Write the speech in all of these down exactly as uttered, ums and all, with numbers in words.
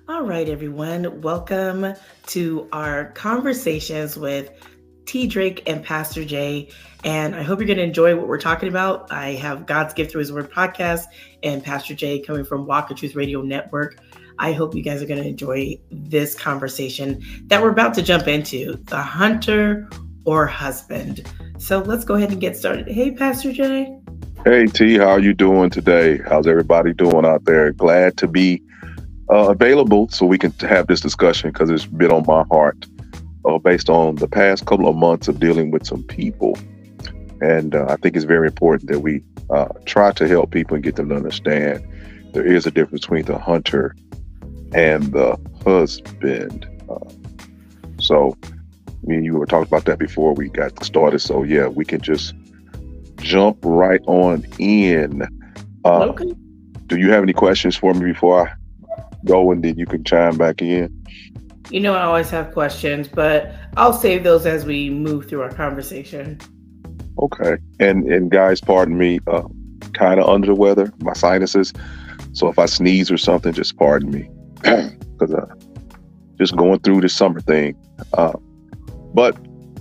All right, everyone. Welcome to our conversations with T. Drake and Pastor Jay. And I hope you're going to enjoy what we're talking about. I have God's Gift Through His Word podcast and Pastor Jay coming from Walk of Truth Radio Network. I hope you guys are going to enjoy this conversation that we're about to jump into, the hunter or husband. So let's go ahead and get started. Hey, Pastor Jay. Hey T, how are you doing today? How's everybody doing out there? Glad to be uh, available so we can have this discussion because it's been on my heart uh, based on the past couple of months of dealing with some people. And uh, I think it's very important that we uh, try to help people and get them to understand there is a difference between the hunter and the husband. Uh, so me and you were talking about that before we got started. So yeah, we can just jump right on in. Uh, Okay. do you have any questions for me before I go, and then you can chime back in? You know, I always have questions, but I'll save those as we move through our conversation. Okay. And and guys, pardon me, uh, kind of under the weather, my sinuses. So if I sneeze or something, just pardon me, because uh, just going through this summer thing. Uh, but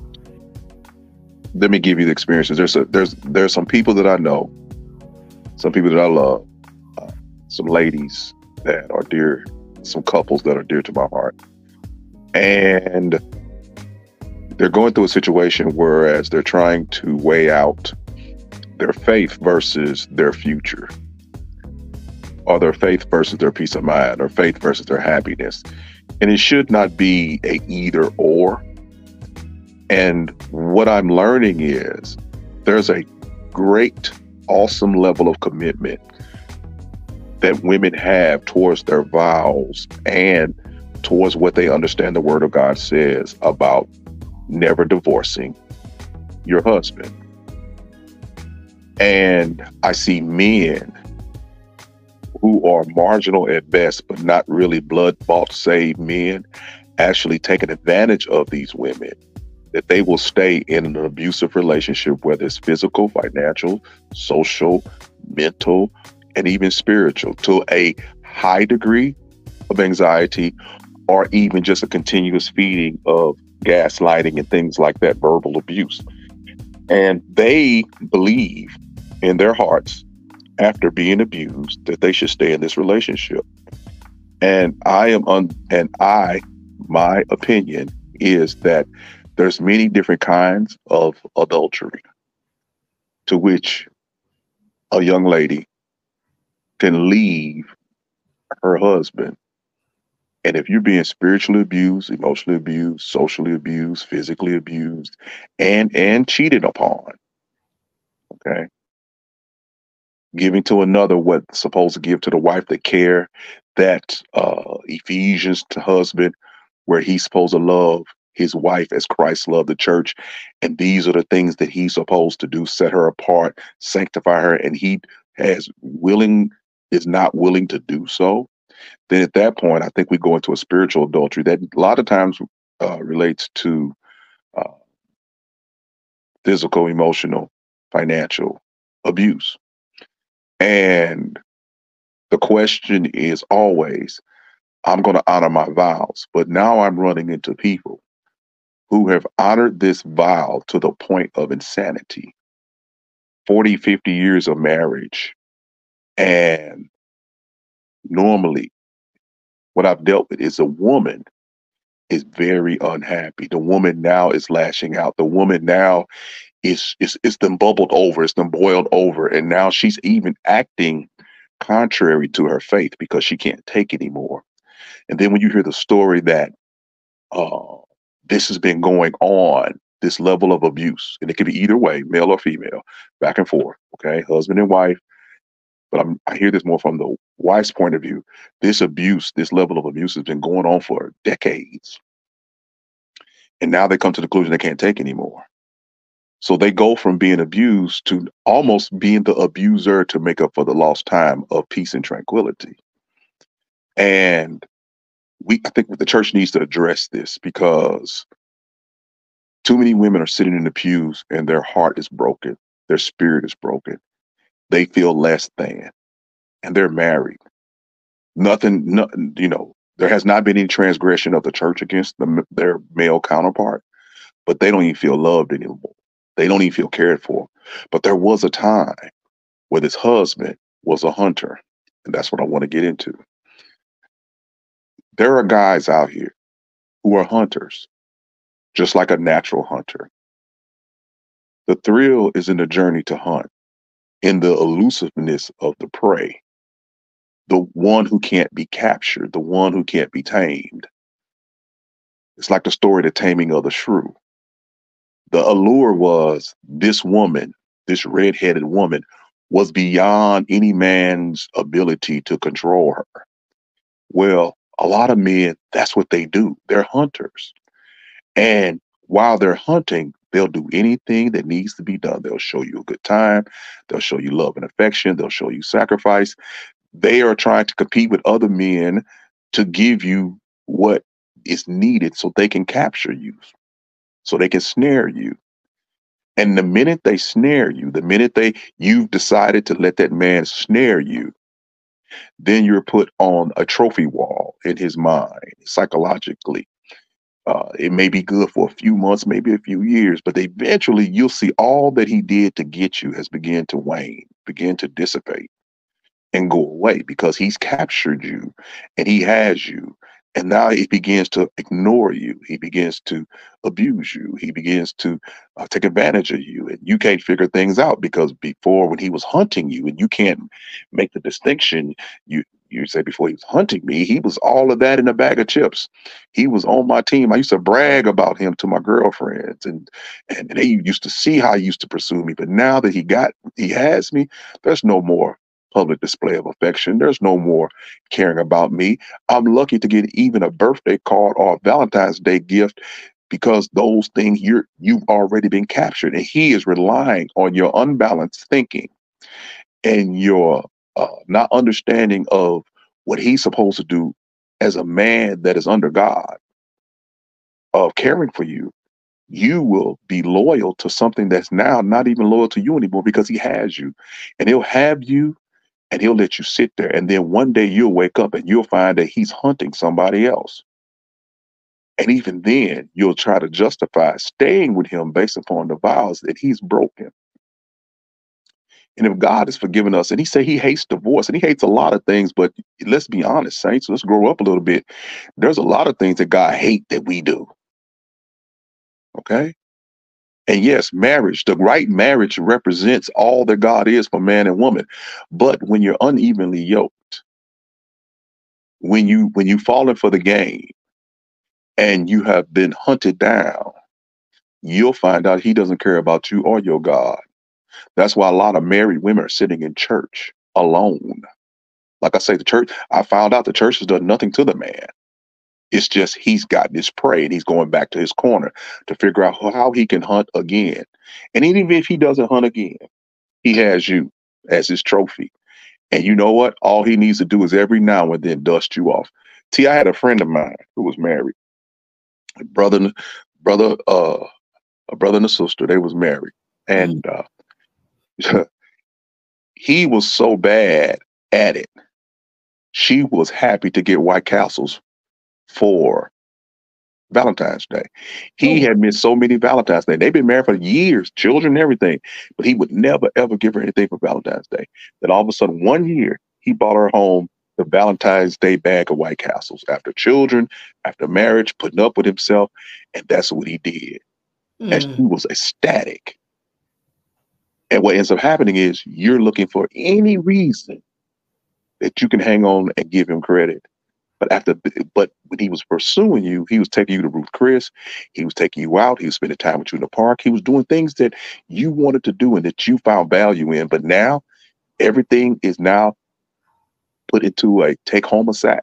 let me give you the experiences. There's a, there's there's some people that I know, some people that I love, uh, some ladies that are dear, some couples that are dear to my heart, and they're going through a situation whereas they're trying to weigh out their faith versus their future, or their faith versus their peace of mind, or faith versus their happiness. And it should not be a either or. And what I'm learning is there's a great, awesome level of commitment that women have towards their vows and towards what they understand the Word of God says about never divorcing your husband. And I see men who are marginal at best, but not really blood-bought saved men, actually taking advantage of these women, that they will stay in an abusive relationship, whether it's physical, financial, social, mental, and even spiritual, to a high degree of anxiety, or even just a continuous feeding of gaslighting and things like that, verbal abuse. And they believe in their hearts, after being abused, that they should stay in this relationship. And I am un- and I, my opinion is that there's many different kinds of adultery to which a young lady can leave her husband. And if you're being spiritually abused, emotionally abused, socially abused, physically abused, and and cheated upon, okay, giving to another what's supposed to give to the wife, the care, that uh, Ephesians to husband, where he's supposed to love his wife as Christ loved the church. And these are the things that he's supposed to do: set her apart, sanctify her. And he has willing, is not willing to do so. Then at that point, I think we go into a spiritual adultery that a lot of times uh, relates to uh, physical, emotional, financial abuse. And the question is always, I'm going to honor my vows. But now I'm running into people who have honored this vow to the point of insanity. forty, fifty years of marriage. And normally, what I've dealt with is a woman is very unhappy. The woman now is lashing out. The woman now is is it's them bubbled over, it's them boiled over, and now she's even acting contrary to her faith because she can't take anymore. And then when you hear the story that uh, this has been going on, this level of abuse, and it could be either way, male or female, back and forth, okay, husband and wife. But I'm, I hear this more from the wife's point of view. This abuse, this level of abuse has been going on for decades. And now they come to the conclusion they can't take anymore. So they go from being abused to almost being the abuser to make up for the lost time of peace and tranquility. And we, I think the church needs to address this because too many women are sitting in the pews and their heart is broken. Their spirit is broken. They feel less than, and they're married. Nothing, nothing, you know, There has not been any transgression of the church against the, their male counterpart, but they don't even feel loved anymore. They don't even feel cared for. But there was a time where this husband was a hunter, and that's what I want to get into. There are guys out here who are hunters, just like a natural hunter. The thrill is in the journey to hunt, in the elusiveness of the prey, the one who can't be captured, the one who can't be tamed. It's like the story, The Taming of the Shrew. The allure was this woman, this red-headed woman, was beyond any man's ability to control her. Well, a lot of men, that's what they do. They're hunters. And while they're hunting, they'll do anything that needs to be done. They'll show you a good time. They'll show you love and affection. They'll show you sacrifice. They are trying to compete with other men to give you what is needed so they can capture you, so they can snare you. And the minute they snare you, the minute they you've decided to let that man snare you, then you're put on a trophy wall in his mind psychologically. Uh, it may be good for a few months, maybe a few years, but eventually you'll see all that he did to get you has begun to wane, begin to dissipate and go away because he's captured you and he has you. And now he begins to ignore you. He begins to abuse you. He begins to uh, take advantage of you. And you can't figure things out because before, when he was hunting you, and you can't make the distinction, you you say before he was hunting me, he was all of that in a bag of chips. He was on my team. I used to brag about him to my girlfriends, and and they used to see how he used to pursue me. But now that he got, he has me, there's no more public display of affection. There's no more caring about me. I'm lucky to get even a birthday card or a Valentine's Day gift because those things you're you've already been captured, and he is relying on your unbalanced thinking and your uh, not understanding of what he's supposed to do as a man that is under God, of caring for you. You will be loyal to something that's now not even loyal to you anymore because he has you, and he'll have you and he'll let you sit there. And then one day you'll wake up and you'll find that he's hunting somebody else. And even then, you'll try to justify staying with him based upon the vows that he's broken. And if God has forgiven us, and he said he hates divorce, and he hates a lot of things, but let's be honest, saints, let's grow up a little bit. There's a lot of things that God hates that we do. Okay? And yes, marriage, the right marriage represents all that God is for man and woman. But when you're unevenly yoked, when you when you fallen for the game and you have been hunted down, you'll find out he doesn't care about you or your God. That's why a lot of married women are sitting in church alone. Like I say, the church, I found out the church has done nothing to the man. It's just he's got this prey and he's going back to his corner to figure out how he can hunt again. And even if he doesn't hunt again, he has you as his trophy. And you know what? All he needs to do is every now and then dust you off. See, I had a friend of mine who was married. A brother, brother, uh, a brother and a sister, they was married. And uh, he was so bad at it. She was happy to get White Castles for Valentine's Day. He Oh. had missed so many Valentine's Day. They've been married for years, children, and everything, but he would never, ever give her anything for Valentine's Day. Then all of a sudden, one year, he bought her home the Valentine's Day bag of White Castles after children, after marriage, putting up with himself. And that's what he did. Mm. And she was ecstatic. And what ends up happening is you're looking for any reason that you can hang on and give him credit. But after, but when he was pursuing you, he was taking you to Ruth Chris. He was taking you out. He was spending time with you in the park. He was doing things that you wanted to do and that you found value in. But now everything is now put into a take home a sack.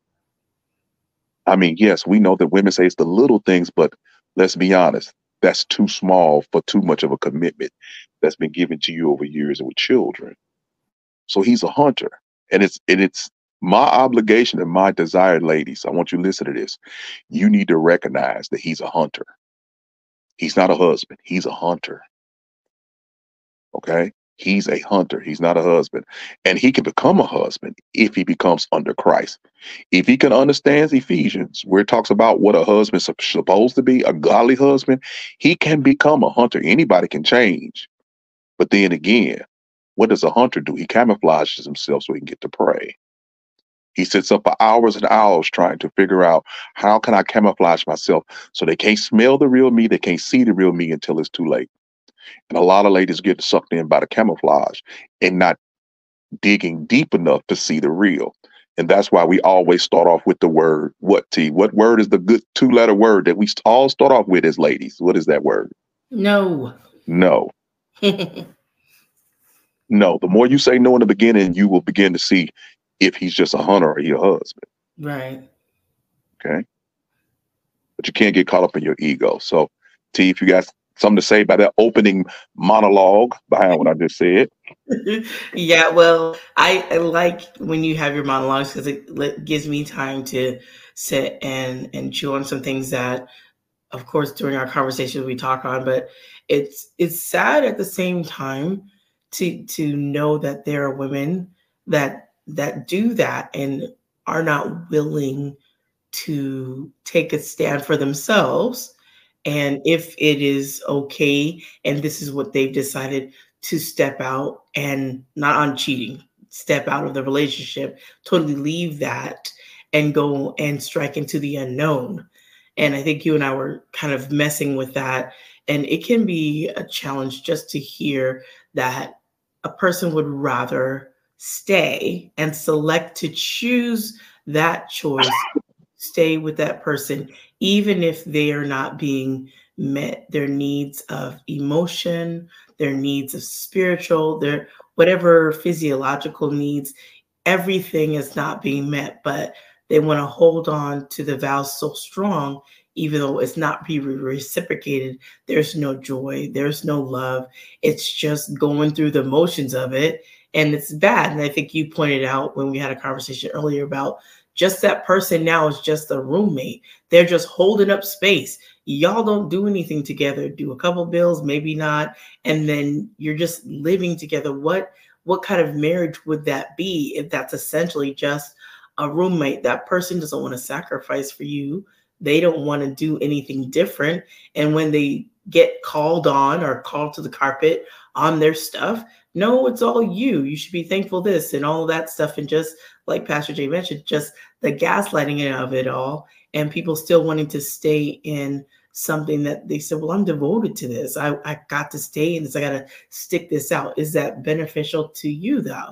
I mean, yes, we know that women say it's the little things, but let's be honest, that's too small for too much of a commitment that's been given to you over years and with children. So he's a hunter, and it's and it's my obligation and my desire, ladies. I want you to listen to this. You need to recognize that he's a hunter. He's not a husband. He's a hunter. Okay. He's a hunter. He's not a husband. And he can become a husband if he becomes under Christ. If he can understand Ephesians, where it talks about what a husband's supposed to be, a godly husband, he can become a hunter. Anybody can change. But then again, what does a hunter do? He camouflages himself so he can get to prey. He sits up for hours and hours trying to figure out, how can I camouflage myself so they can't smell the real me, they can't see the real me until it's too late. And a lot of ladies get sucked in by the camouflage and not digging deep enough to see the real. And that's why we always start off with the word, what, T? What word is the good two-letter word that we all start off with as ladies? What is that word? No. No. No. The more you say no in the beginning, you will begin to see if he's just a hunter or he a husband. Right. Okay. But you can't get caught up in your ego. So, T, if you got something to say about that opening monologue behind what I just said. Yeah, well, I, I like when you have your monologues because it, it gives me time to sit and and chew on some things that, of course, during our conversations we talk on. But it's it's sad at the same time to to know that there are women that that do that and are not willing to take a stand for themselves. And if it is okay, and this is what they've decided, to step out and not on cheating, step out of the relationship, totally leave that and go and strike into the unknown. And I think you and I were kind of messing with that. And it can be a challenge just to hear that a person would rather stay and select to choose that choice, stay with that person, even if they are not being met their needs of emotion, their needs of spiritual, their whatever physiological needs, everything is not being met, but they want to hold on to the vows so strong, even though it's not being reciprocated. There's no joy, there's no love. It's just going through the motions of it. And it's bad. And I think you pointed out when we had a conversation earlier about just that person now is just a roommate. They're just holding up space. Y'all don't do anything together, do a couple bills, maybe not. And then you're just living together. What, what kind of marriage would that be if that's essentially just a roommate? That person doesn't want to sacrifice for you. They don't want to do anything different. And when they get called on or called to the carpet on their stuff, no, it's all you. You should be thankful this and all of that stuff. And just like Pastor Jay mentioned, just the gaslighting of it all, and people still wanting to stay in something that they said, well, I'm devoted to this. I, I got to stay in this. I got to stick this out. Is that beneficial to you, though?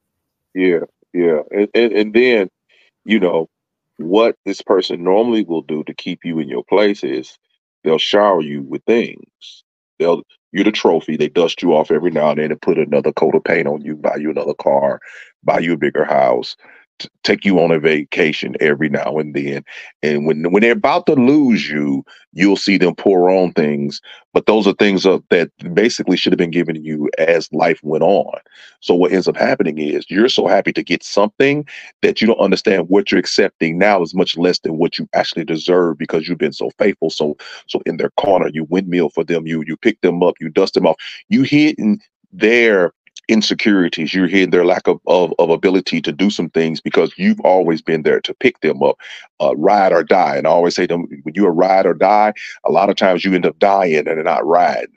Yeah, yeah. And, and, and then, you know, what this person normally will do to keep you in your place is they'll shower you with things. They'll, you're the trophy. They dust you off every now and then and put another coat of paint on you, buy you another car, buy you a bigger house, t- take you on a vacation every now and then. And when when they're about to lose you, you'll see them pour on things. But those are things uh, that basically should have been given to you as life went on. So what ends up happening is you're so happy to get something that you don't understand what you're accepting now is much less than what you actually deserve because you've been so faithful. So so in their corner, you windmill for them, you you pick them up, you dust them off, you hidden their insecurities, you're hidden their lack of, of, of ability to do some things because you've always been there to pick them up, uh, ride or die. And I always say to them, when you're a ride or die, a lot of times you end up dying and not riding.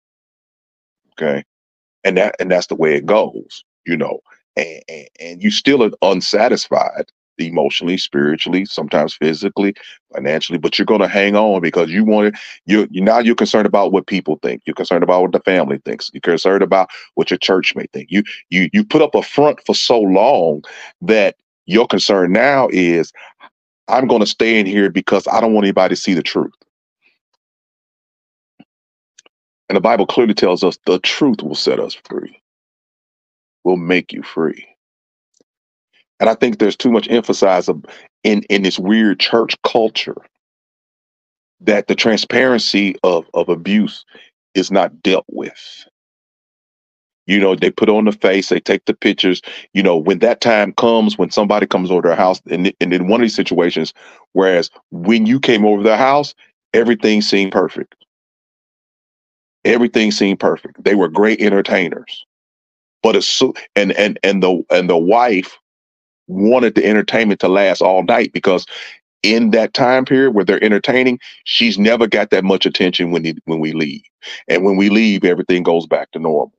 Okay. And that and that's the way it goes, you know, and, and, and you still are unsatisfied emotionally, spiritually, sometimes physically, financially, but you're going to hang on because you want it. You you now you're concerned about what people think. You're concerned about what the family thinks. You're concerned about what your church may think. You you you put up a front for so long that your concern now is, I'm going to stay in here because I don't want anybody to see the truth. And the Bible clearly tells us the truth will set us free, will make you free. And I think there's too much emphasis in, in this weird church culture that the transparency of, of abuse is not dealt with. You know, they put on the face, they take the pictures. You know, when that time comes, when somebody comes over their house, and, and in one of these situations, whereas when you came over their house, everything seemed perfect. Everything seemed perfect. They were great entertainers. But it's so, and and and the and the wife wanted the entertainment to last all night, because in that time period where they're entertaining, she's never got that much attention when he, when we leave. And when we leave, everything goes back to normal.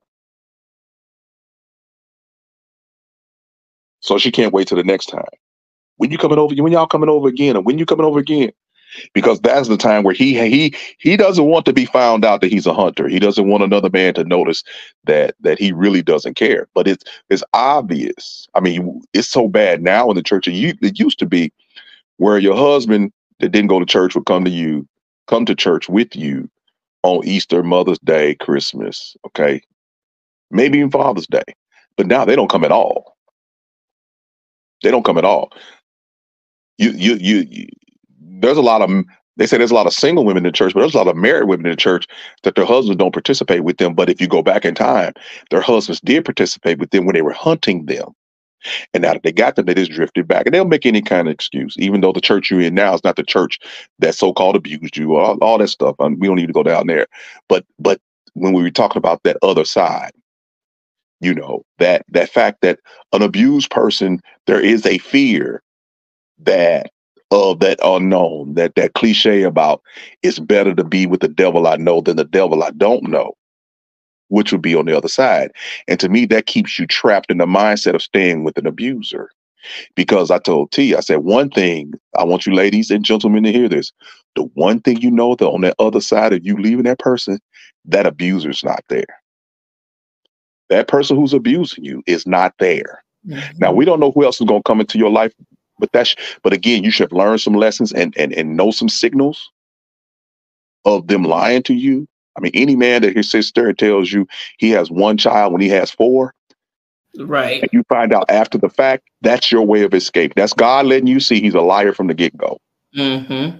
So she can't wait till the next time. When you coming over? When y'all coming over again? And when you coming over again? Because that's the time where he he he doesn't want to be found out that he's a hunter. He doesn't want another man to notice that that he really doesn't care. But it's it's obvious. I mean, it's so bad now in the church. It, it used to be where your husband that didn't go to church would come to you, come to church with you on Easter, Mother's Day, Christmas, okay, maybe even Father's Day. But now they don't come at all. They don't come at all. You, you, you, you there's a lot of, they say there's a lot of single women in the church, but there's a lot of married women in the church that their husbands don't participate with them. But if you go back in time, their husbands did participate with them when they were hunting them. And now that they got them, they just drifted back. And they'll make any kind of excuse, even though the church you're in now is not the church that so-called abused you, all, all that stuff. I mean, we don't need to go down there. But but when we were talking about that other side, you know, that that fact that an abused person, there is a fear that of that unknown, that that cliche about it's better to be with the devil I know than the devil I don't know, which would be on the other side. And to me, that keeps you trapped in the mindset of staying with an abuser. Because I told T, I said, one thing, I want you ladies and gentlemen to hear this. The one thing you know, that on that other side of you leaving that person, that abuser's not there. That person who's abusing you is not there. Mm-hmm. Now, we don't know who else is going to come into your life, but that's, but again, you should learn some lessons and, and, and know some signals of them lying to you. I mean, any man that sits there and tells you he has one child when he has four, right? And you find out after the fact, that's your way of escape. That's God letting you see he's a liar from the get-go. Mm-hmm.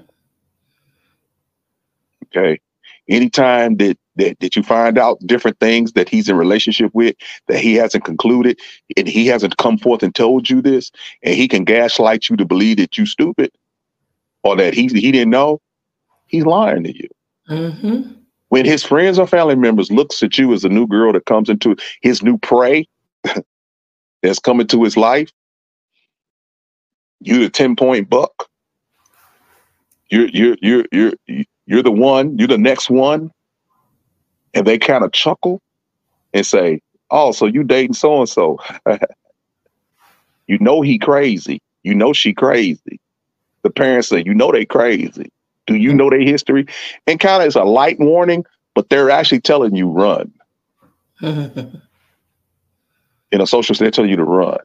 Okay. Anytime that, that that you find out different things that he's in relationship with, that he hasn't concluded, and he hasn't come forth and told you this, and he can gaslight you to believe that you stupid or that he he didn't know, he's lying to you. Mm-hmm. When his friends or family members looks at you as a new girl that comes into his new prey that's coming to his life, you the ten point buck. You're you're you're you're you're the one. You're the next one, and they kind of chuckle and say, "Oh, so you dating so and so? You know he crazy. You know she crazy." The parents say, "You know they crazy. Do you know their history?" And kind of it's a light warning, but they're actually telling you run. In a social sense, they're telling you to run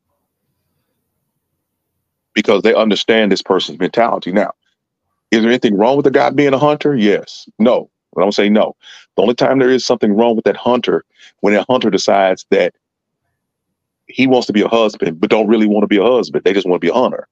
because they understand this person's mentality. Now, is there anything wrong with the guy being a hunter? Yes. No. I don't say no. The only time there is something wrong with that hunter, when that hunter decides that he wants to be a husband, but don't really want to be a husband. They just want to be a hunter.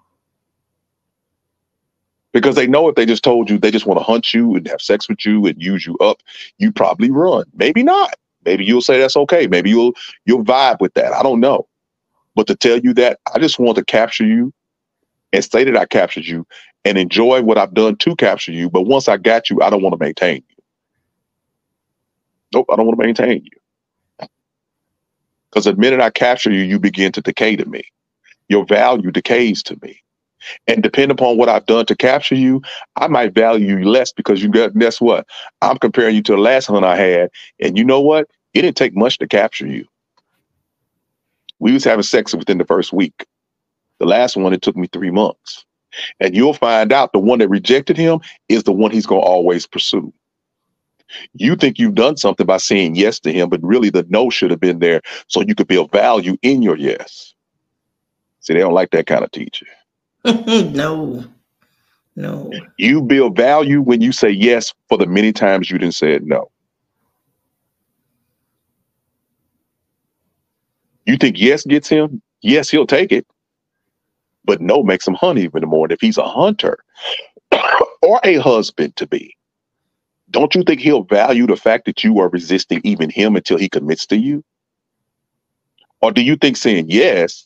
Because they know if they just told you they just want to hunt you and have sex with you and use you up, you probably run. Maybe not. Maybe you'll say that's okay. Maybe you'll you'll vibe with that. I don't know. But to tell you that I just want to capture you and say that I captured you and enjoy what I've done to capture you. But once I got you, I don't want to maintain you. Nope, I don't want to maintain you. Because the minute I capture you, you begin to decay to me. Your value decays to me. And depending upon what I've done to capture you, I might value you less because you got, guess what? I'm comparing you to the last hunt I had. And you know what? It didn't take much to capture you. We was having sex within the first week. The last one, it took me three months. And you'll find out the one that rejected him is the one he's going to always pursue. You think you've done something by saying yes to him, but really the no should have been there so you could build value in your yes. See, they don't like that kind of teacher. No, no. You build value when you say yes for the many times you didn't say no. You think yes gets him? Yes, he'll take it. But no makes him hunt even more. And if he's a hunter or a husband to be, don't you think he'll value the fact that you are resisting even him until he commits to you? Or do you think saying yes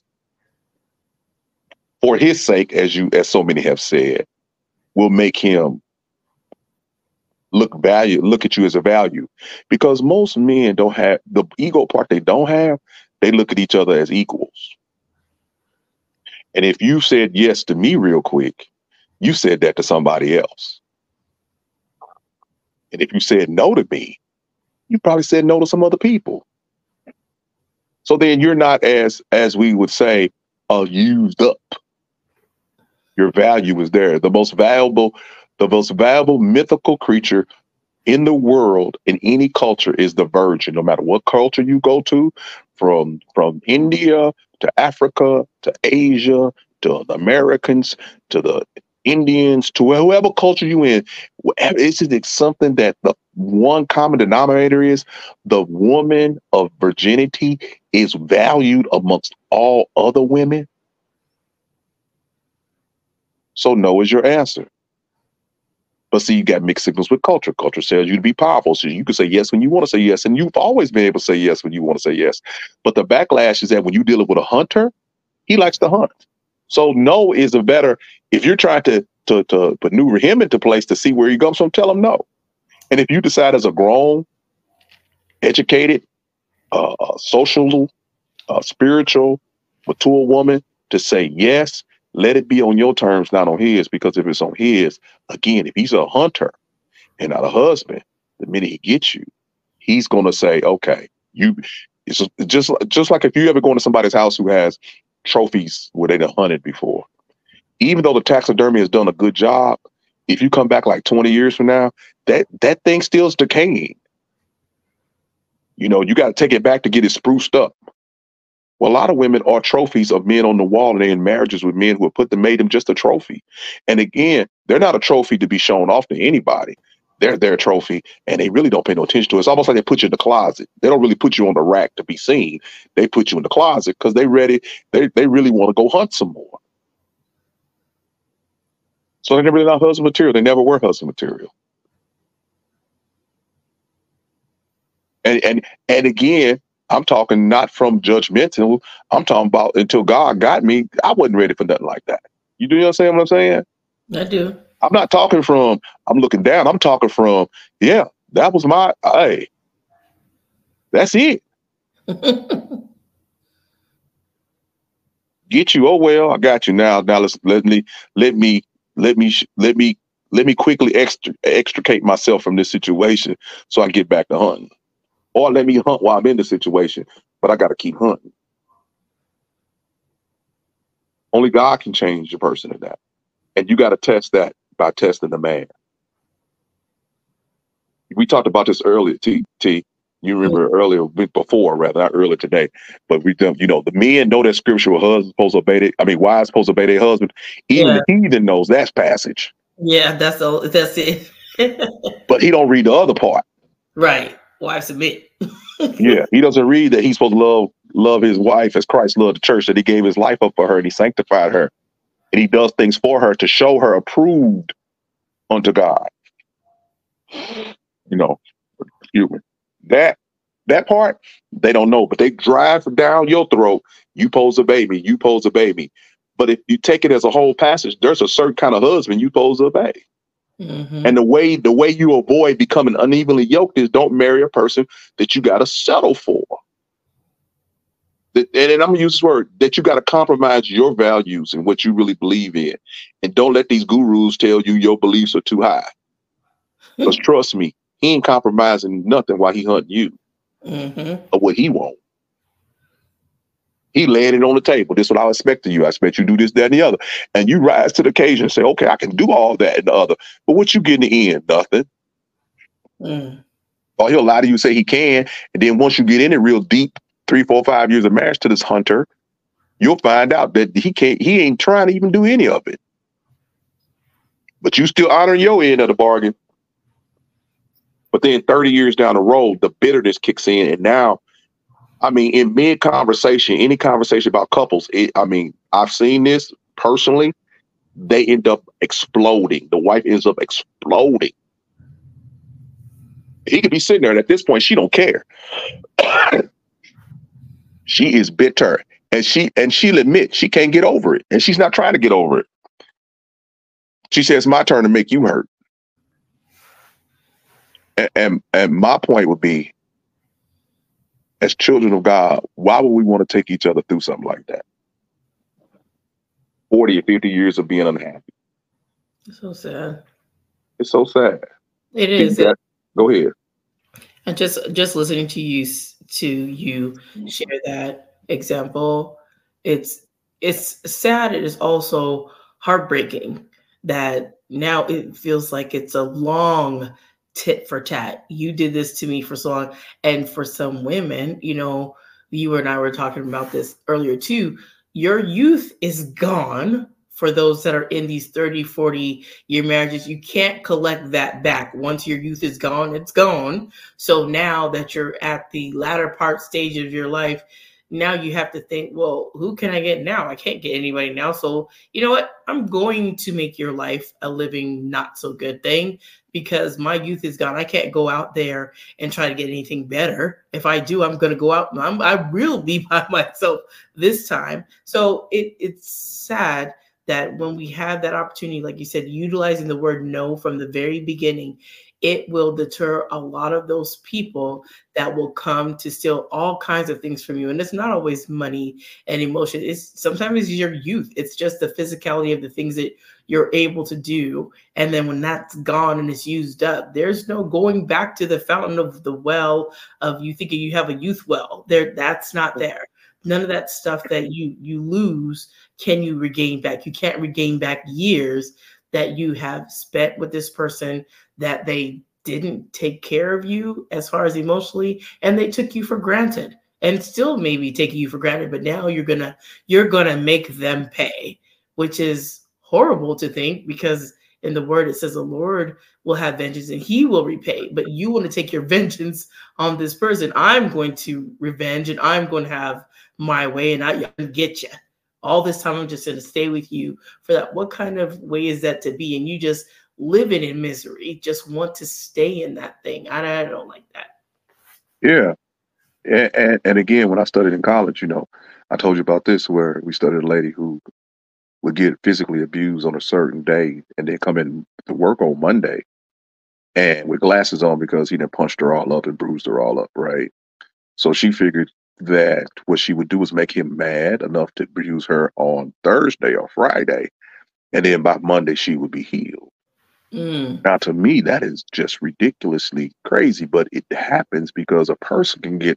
for his sake, as you as so many have said, will make him look value, look at you as a value. Because most men don't have the ego part they don't have, they look at each other as equals. And if you said yes to me real quick, you said that to somebody else. And if you said no to me, you probably said no to some other people. So then you're not, as as we would say, uh, used up. Your value is there. The most valuable, the most valuable mythical creature in the world, in any culture, is the virgin. No matter what culture you go to, from from India to Africa to Asia to the Americans to the Indians to whoever culture you in, it's just something that the one common denominator is the woman of virginity is valued amongst all other women. So no is your answer. But see, you got mixed signals with culture. Culture tells you to be powerful. So you can say yes when you want to say yes. And you've always been able to say yes when you want to say yes. But the backlash is that when you're dealing with a hunter, he likes to hunt. So no is a better, if you're trying to, to, to maneuver him into place to see where he comes from, tell him no. And if you decide as a grown, educated, uh, uh, social, uh, spiritual, mature woman to say yes, let it be on your terms, not on his, because if it's on his, again, if he's a hunter and not a husband, the minute he gets you, he's going to say, okay, you, it's just, just like if you ever go into somebody's house who has trophies where they've hunted before, even though the taxidermy has done a good job, if you come back like twenty years from now, that, that thing still's decaying. You know, you got to take it back to get it spruced up. Well, a lot of women are trophies of men on the wall, and they're in marriages with men who have put them, made them just a trophy. And again, they're not a trophy to be shown off to anybody. They're their trophy, and they really don't pay no attention to it. It's almost like they put you in the closet. They don't really put you on the rack to be seen. They put you in the closet because they ready. They they really want to go hunt some more. So they're really not husband material. They never were husband material. And and and again, I'm talking not from judgmental. I'm talking about until God got me, I wasn't ready for nothing like that. You do understand what I'm saying? I do. I'm not talking from, I'm looking down. I'm talking from, yeah, that was my, hey, that's it. Get you, oh, well, I got you now. Now let's, let me, let me, let me, let me, let me quickly extra, extricate myself from this situation so I get back to hunting. Or let me hunt while I'm in the situation, but I got to keep hunting. Only God can change your person in that. And you got to test that by testing the man. We talked about this earlier, T. T. You remember mm-hmm. earlier, before, rather, not earlier today, but we, you know, the men know that scripture, husbands supposed to obey their, I mean, wives supposed to obey their husband. Even yeah. the heathen knows that's passage. Yeah, that's all, that's it. But he don't read the other part. Right. Wives submit. Yeah, he doesn't read that he's supposed to love love his wife as Christ loved the church, that he gave his life up for her and he sanctified her. And he does things for her to show her approved unto God. You know, human. That that part, they don't know, but they drive down your throat. You pose a baby, you pose a baby. But if you take it as a whole passage, there's a certain kind of husband you pose a baby. Mm-hmm. And the way the way you avoid becoming unevenly yoked is don't marry a person that you got to settle for. That, and, and I'm going to use this word, that you got to compromise your values and what you really believe in. And don't let these gurus tell you your beliefs are too high. Because trust me, he ain't compromising nothing while he hunting you mm-hmm. or what he wants. He laying it on the table. This is what I expect of you. I expect you to do this, that, and the other. And you rise to the occasion and say, okay, I can do all that and the other. But what you get in the end? Nothing. Mm. Or he'll lie to you and say he can. And then once you get in it real deep, three, four, five years of marriage to this hunter, you'll find out that he can't, he ain't trying to even do any of it. But you still honoring your end of the bargain. But then thirty years down the road, the bitterness kicks in. And now, I mean, in mid-conversation, any conversation about couples, it, I mean, I've seen this personally. They end up exploding. The wife ends up exploding. He could be sitting there, and at this point, she don't care. She is bitter, and she and she'll admit she can't get over it, and she's not trying to get over it. She says, "My turn to make you hurt." And, and and my point would be, as children of God, why would we want to take each other through something like that? forty or fifty years of being unhappy. It's so sad. It's so sad. It See is. that? Go ahead. And just just listening to you s- to you share that example, it's it's sad. It is also heartbreaking that now it feels like it's a long tit for tat. You did this to me for so long, and for some women, you know, you and I were talking about this earlier too. Your youth is gone. For those that are in these thirty, forty year marriages, you can't collect that back. Once your youth is gone, it's gone. So now that you're at the latter part stage of your life, now you have to think, well, who can I get now? I can't get anybody now. So you know what? I'm going to make your life a living not so good thing because my youth is gone. I can't go out there and try to get anything better. If I do, I'm going to go out and I'm, I will be by myself this time. So it, it's sad that when we have that opportunity, like you said, utilizing the word no from the very beginning, it will deter a lot of those people that will come to steal all kinds of things from you. And it's not always money and emotion. It's sometimes it's your youth. It's just the physicality of the things that you're able to do. And then when that's gone and it's used up, there's no going back to the fountain of the well of you thinking you have a youth well. There, that's not there. None of that stuff that you you lose can you regain back. You can't regain back years that you have spent with this person that they didn't take care of you as far as emotionally, and they took you for granted and still maybe taking you for granted. But now you're gonna you're gonna make them pay, which is horrible to think because in the word it says the Lord will have vengeance and he will repay. But you want to take your vengeance on this person. I'm going to revenge and I'm going to have my way and I get you. All this time I'm just going to stay with you for that. What kind of way is that to be? And you just living in misery, just want to stay in that thing. I, I don't like that. Yeah. And, and, and again, when I studied in college, you know, I told you about this where we studied a lady who would get physically abused on a certain day and then come in to work on Monday and with glasses on because he done punched her all up and bruised her all up, right? So she figured that what she would do was make him mad enough to abuse her on Thursday or Friday, and then by Monday she would be healed. Mm. Now, to me, that is just ridiculously crazy, but it happens because a person can get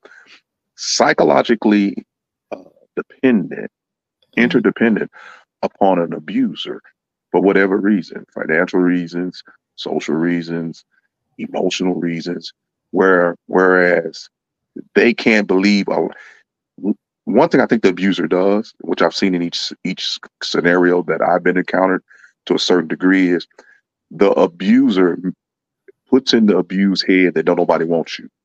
psychologically uh, dependent, Mm. interdependent upon an abuser for whatever reason, financial reasons, social reasons, emotional reasons, where whereas they can't believe. Oh, one thing I think the abuser does, which I've seen in each each scenario that I've been encountered to a certain degree, is the abuser puts in the abused head that don't nobody wants you.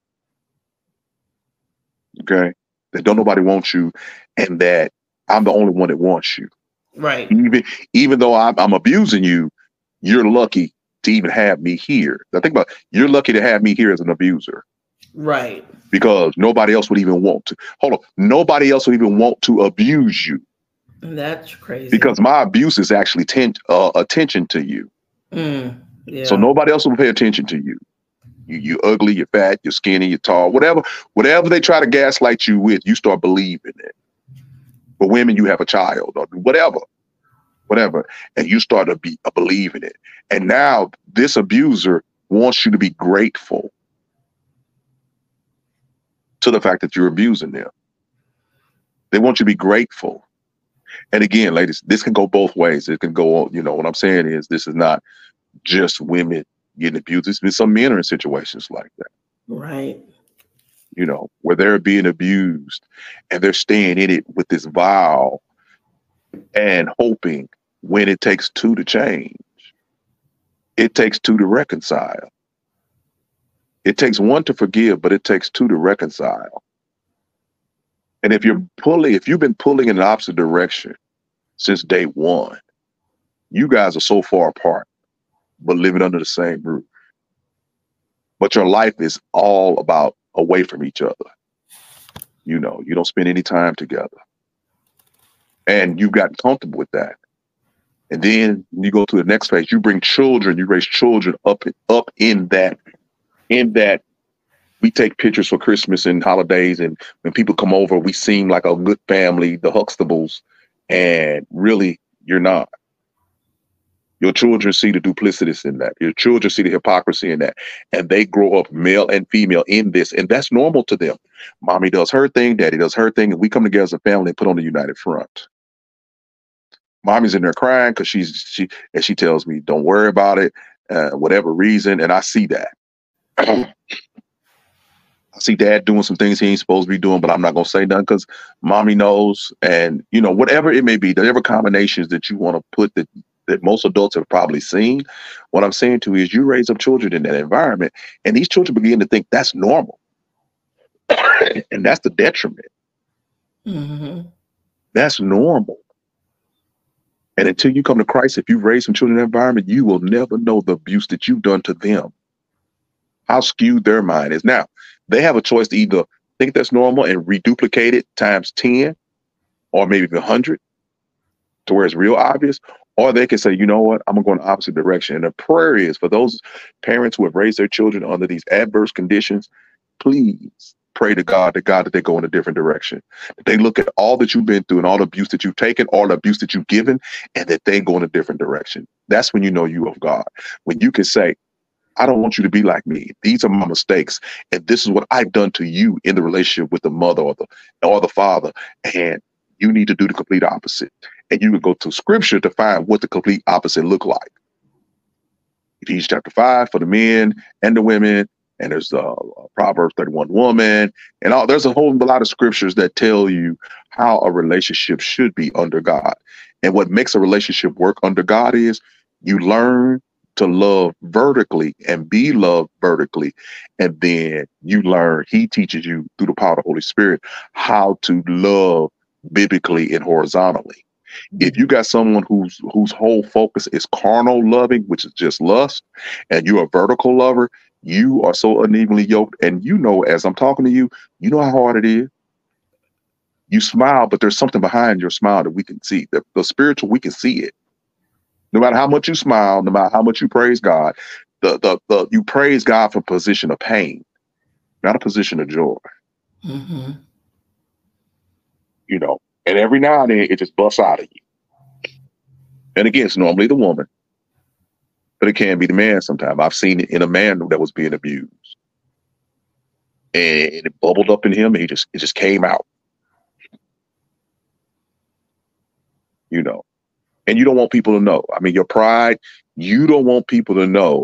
Okay, that don't nobody wants you, and that I'm the only one that wants you. Right. Even even though I'm, I'm abusing you, you're lucky to even have me here. Now think about it, you're lucky to have me here as an abuser. Right. Because nobody else would even want to. Hold on. Nobody else would even want to abuse you. That's crazy. Because my abuse is actually ten, uh, attention to you. Mm, yeah. So nobody else will pay attention to you. You you ugly, you're fat, you're skinny, you're tall, whatever, whatever they try to gaslight you with, you start believing it. For women, you have a child or whatever, whatever, and you start to be uh, believing it. And now this abuser wants you to be grateful to the fact that you're abusing them. They want you to be grateful. And again, ladies, this can go both ways. It can go, you know, what I'm saying is this is not just women getting abused. It's been some men are in situations like that. Right. You know, where they're being abused and they're staying in it with this vow and hoping when it takes two to change, it takes two to reconcile. It takes one to forgive, but it takes two to reconcile. And if you're pulling, if you've been pulling in the opposite direction since day one, you guys are so far apart, but living under the same roof. But your life is all about away from each other. You know, you don't spend any time together. And you've gotten comfortable with that. And then you go to the next phase, you bring children, you raise children up, up in that in that we take pictures for Christmas and holidays, and when people come over, we seem like a good family, the Huxtables, and really, you're not. Your children see the duplicity in that. Your children see the hypocrisy in that. And they grow up male and female in this. And that's normal to them. Mommy does her thing, daddy does her thing, and we come together as a family and put on the united front. Mommy's in there crying because she's she and she tells me, don't worry about it, uh, whatever reason. And I see that. I see dad doing some things he ain't supposed to be doing, but I'm not going to say nothing because mommy knows. And, you know, whatever it may be, whatever combinations that you want to put that, that most adults have probably seen, what I'm saying to you is you raise up children in that environment, and these children begin to think that's normal. And that's the detriment. Mm-hmm. That's normal. And until you come to Christ, if you've raised some children in that environment, you will never know the abuse that you've done to them, how skewed their mind is. Now, they have a choice to either think that's normal and reduplicate it times ten or maybe even one hundred to where it's real obvious, or they can say, you know what, I'm going to go in the opposite direction. And the prayer is for those parents who have raised their children under these adverse conditions, please pray to God, to God, that they go in a different direction. That they look at all that you've been through and all the abuse that you've taken, all the abuse that you've given, and that they go in a different direction. That's when you know you of God. When you can say, I don't want you to be like me. These are my mistakes. And this is what I've done to you in the relationship with the mother or the, or the father. And you need to do the complete opposite. And you would go to scripture to find what the complete opposite look like. Ephesians chapter five for the men and the women. And there's uh, Proverbs thirty-one woman. And all, there's a whole lot of scriptures that tell you how a relationship should be under God. And what makes a relationship work under God is you learn to love vertically and be loved vertically. And then you learn, he teaches you through the power of the Holy Spirit, how to love biblically and horizontally. If you got someone whose whose whole focus is carnal loving, which is just lust, and you're a vertical lover, you are so unevenly yoked. And you know, as I'm talking to you, you know how hard it is. You smile, but there's something behind your smile that we can see. The, the spiritual, we can see it. No matter how much you smile, no matter how much you praise God, the the, the you praise God from a position of pain, not a position of joy. Mm-hmm. You know, and every now and then it just busts out of you. And again, it's normally the woman, but it can be the man sometimes. I've seen it in a man that was being abused. And it bubbled up in him and he just it just came out. You know. And you don't want people to know. I mean, your pride, you don't want people to know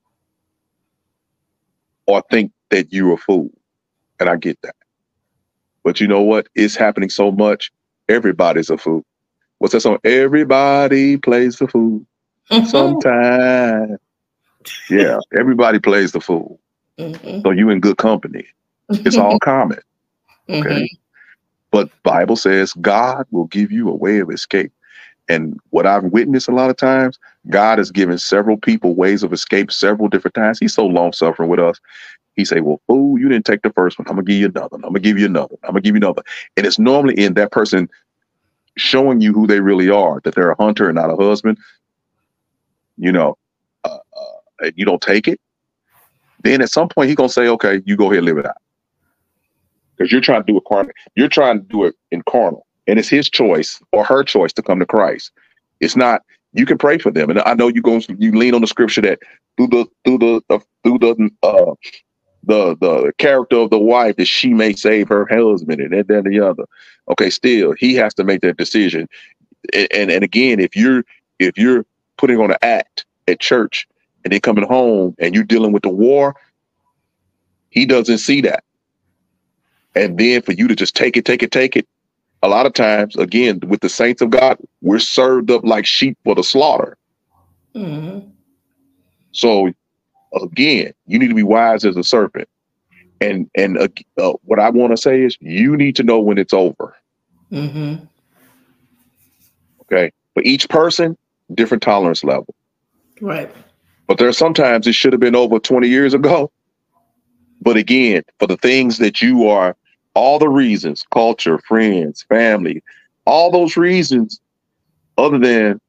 or think that you're a fool. And I get that. But you know what? It's happening so much. Everybody's a fool. What's that song? Everybody plays the fool sometimes. Yeah, everybody plays the fool. Mm-hmm. So you in good company. It's all common. Okay. Mm-hmm. But Bible says God will give you a way of escape. And what I've witnessed a lot of times, God has given several people ways of escape several different times. He's so long suffering with us. He say, well, fool, you didn't take the first one. I'm going to give you another. I'm going to give you another. I'm going to give you another. And it's normally in that person showing you who they really are, that they're a hunter and not a husband. You know, uh, uh, you don't take it. Then at some point, he's going to say, okay, you go ahead and live it out. Because you're trying to do it carnal. You're trying to do it in carnal. And it's his choice or her choice to come to Christ. It's not, you can pray for them. And I know you go, you lean on the scripture that through the, through the, uh, through the, uh, the, the character of the wife, that she may save her husband and that, that, and the other. Okay. Still, he has to make that decision. And, and, and again, if you're, if you're putting on an act at church and then coming home and you're dealing with the war, he doesn't see that. And then for you to just take it, take it, take it. A lot of times, again, with the saints of God, we're served up like sheep for the slaughter. Mm-hmm. So, again, you need to be wise as a serpent. And and uh, uh, what I want to say is you need to know when it's over. Mm-hmm. Okay. For each person, different tolerance level. Right. But there are sometimes it should have been over twenty years ago. But again, for the things that you are, all the reasons, culture, friends, family, all those reasons, other than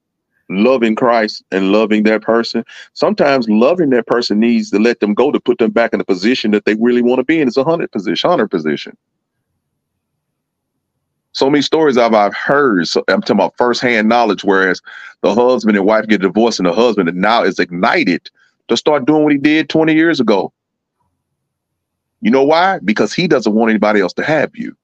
loving Christ and loving that person, sometimes loving that person needs to let them go to put them back in the position that they really want to be in. It's a hundred position, hundred position. So many stories I've, I've heard. So I'm talking about firsthand knowledge, whereas the husband and wife get divorced and the husband and now is ignited to start doing what he did twenty years ago. You know why? Because he doesn't want anybody else to have you.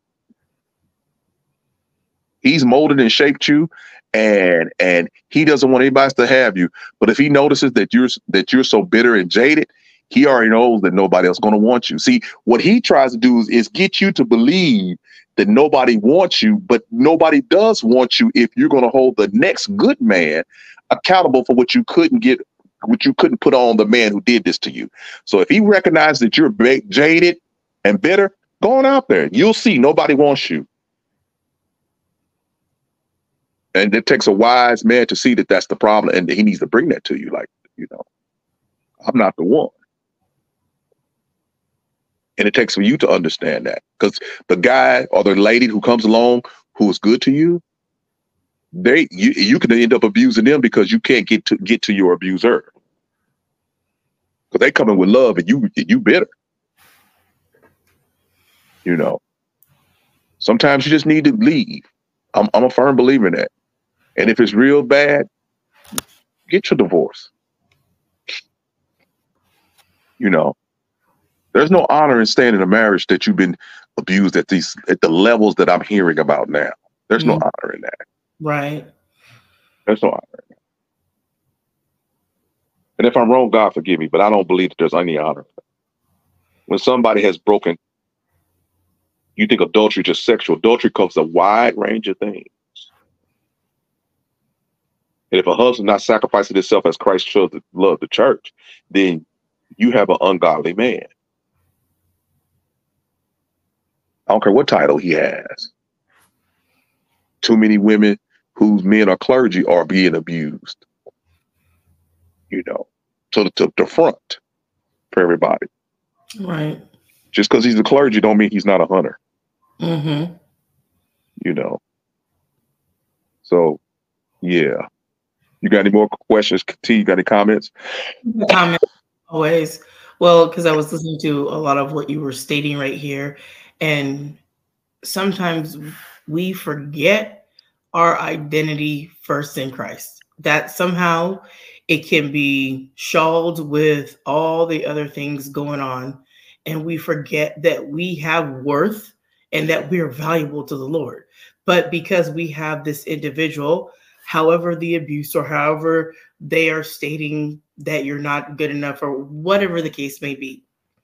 He's molded and shaped you, and and he doesn't want anybody else to have you. But if he notices that you're that you're so bitter and jaded, he already knows that nobody else is going to want you. See, what he tries to do is, is get you to believe that nobody wants you, but nobody does want you if you're going to hold the next good man accountable for what you couldn't get, what you couldn't put on the man who did this to you. So if he recognizes that you're jaded and bitter, go on out there. You'll see nobody wants you. And it takes a wise man to see that that's the problem, and he needs to bring that to you. Like, you know, I'm not the one. And it takes for you to understand that, because the guy or the lady who comes along who is good to you, they you, you can end up abusing them because you can't get to get to your abuser. Because they come in with love and you you bitter. You know. Sometimes you just need to leave. I'm I'm a firm believer in that. And if it's real bad, get your divorce. You know. There's no honor in staying in a marriage that you've been abused at these at the levels that I'm hearing about now. There's mm-hmm. no honor in that. Right. There's no honor in that. And if I'm wrong, God forgive me, but I don't believe that there's any honor. When somebody has broken, you think adultery just sexual. Adultery covers a wide range of things. And if a husband not sacrificing himself as Christ showed to love the church, then you have an ungodly man. I don't care what title he has. Too many women whose men are clergy are being abused. You know, to the, to the front for everybody. Right. Just because he's a clergy don't mean he's not a hunter. Mm-hmm. You know. So, yeah. You got any more questions? T, you got any comments? Comments always. Well, because I was listening to a lot of what you were stating right here. And sometimes we forget our identity first in Christ. That somehow it can be shawled with all the other things going on. And we forget that we have worth and that we are valuable to the Lord. But because we have this individual, however the abuse or however they are stating that you're not good enough or whatever the case may be,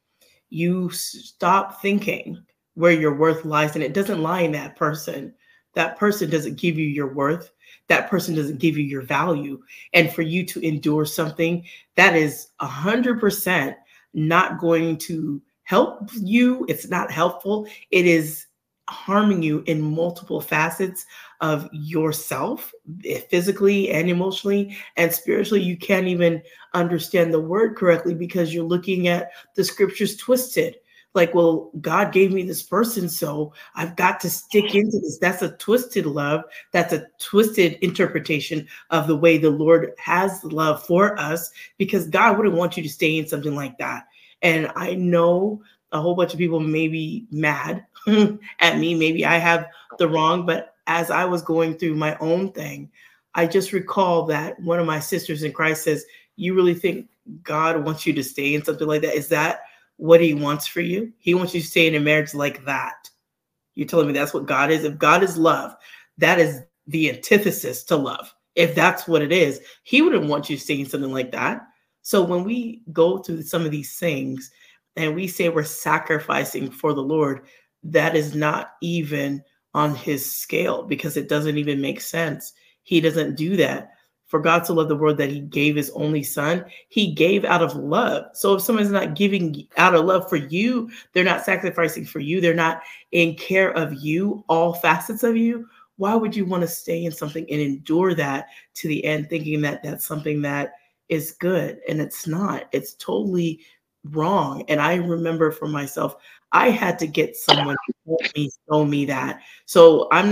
you stop thinking where your worth lies, and it doesn't lie in that person. That person doesn't give you your worth. That person doesn't give you your value. And for you to endure something that is a hundred percent not going to help you, it's not helpful. It is harming you in multiple facets of yourself, physically and emotionally and spiritually. You can't even understand the word correctly because you're looking at the scriptures twisted. Like, well, God gave me this person, so I've got to stick into this. That's a twisted love. That's a twisted interpretation of the way the Lord has love for us, because God wouldn't want you to stay in something like that. And I know a whole bunch of people may be mad at me. Maybe I have the wrong, but as I was going through my own thing, I just recall that one of my sisters in Christ says, you really think God wants you to stay in something like that? Is that what he wants for you? He wants you to stay in a marriage like that. You're telling me that's what God is? If God is love, that is the antithesis to love. If that's what it is, he wouldn't want you to stay in something like that. So when we go through some of these things and we say we're sacrificing for the Lord, that is not even on his scale, because it doesn't even make sense. He doesn't do that. For God so loved the world that he gave his only son, he gave out of love. So if someone's not giving out of love for you, they're not sacrificing for you, they're not in care of you, all facets of you, why would you want to stay in something and endure that to the end, thinking that that's something that is good? And it's not. It's totally wrong. And I remember for myself, I had to get someone to help me show me that. So I'm not